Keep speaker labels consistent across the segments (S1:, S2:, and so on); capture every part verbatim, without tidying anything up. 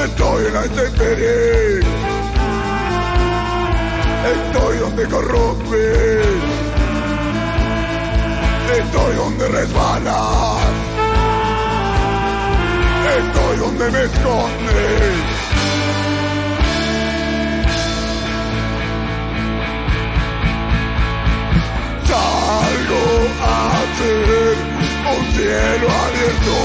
S1: Estoy en la intemperie, estoy donde corrompes, estoy donde resbalas, estoy donde me escondes. Salgo a hacer un cielo abierto,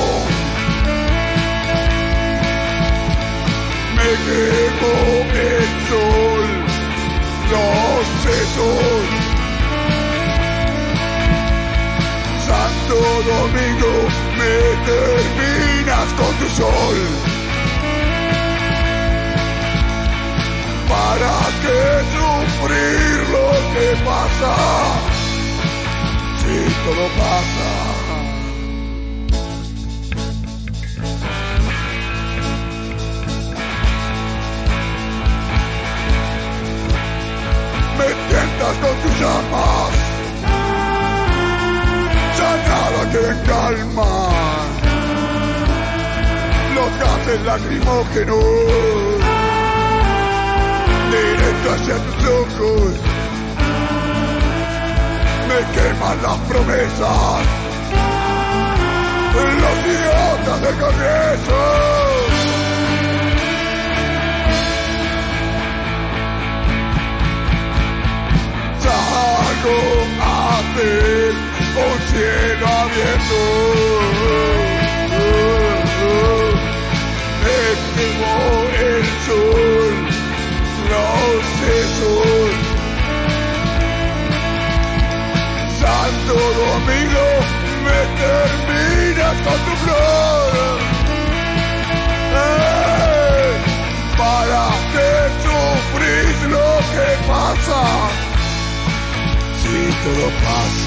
S1: me quemo el sol, los sesos. Santo Domingo, me terminas con tu sol. ¿Para qué sufrir lo que pasa? Si todo pasa. Me tientas con tus llamas, ya nada queda en calma. Los gases lacrimógenos, directo hacia tus ojos, me queman las promesas, los idiotas del Congreso. Salgo a hacer un cielo abierto, me quemó el sol, los sesos. Santo Domingo, me terminas con tu flor. ¡Eh! ¿Para qué sufrís lo que pasa? Si todo pasa.